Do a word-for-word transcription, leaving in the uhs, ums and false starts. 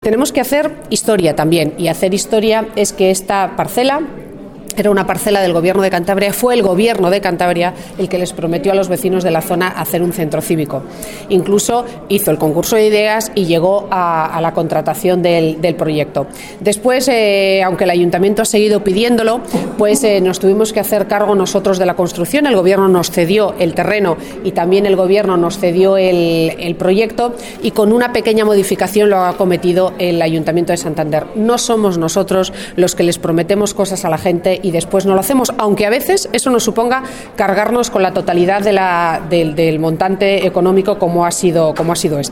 Tenemos que hacer historia también, y hacer historia es que esta parcela era una parcela del Gobierno de Cantabria, fue el Gobierno de Cantabria el que les prometió a los vecinos de la zona hacer un centro cívico. Incluso hizo el concurso de ideas y llegó a, a la contratación del, del proyecto. Después, eh, aunque el Ayuntamiento ha seguido pidiéndolo, pues eh, nos tuvimos que hacer cargo nosotros de la construcción. El Gobierno nos cedió el terreno y también el Gobierno nos cedió el, el proyecto, y con una pequeña modificación lo ha cometido el Ayuntamiento de Santander. No somos nosotros los que les prometemos cosas a la gente y después no lo hacemos, aunque a veces eso nos suponga cargarnos con la totalidad de la, del, del montante económico como ha sido, como ha sido esto.